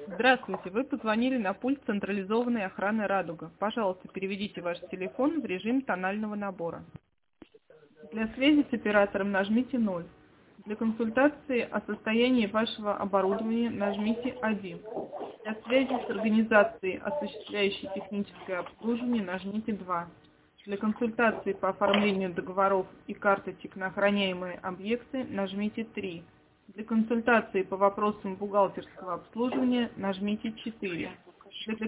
Здравствуйте, вы позвонили на пульт централизованной охраны «Радуга». Пожалуйста, переведите ваш телефон в режим тонального набора. Для связи с оператором нажмите 0. Для консультации о состоянии вашего оборудования нажмите 1. Для связи с организацией, осуществляющей техническое обслуживание, нажмите 2. Для консультации по оформлению договоров и карточек на охраняемые объекты нажмите 3. Для консультации по вопросам бухгалтерского обслуживания нажмите 4. Для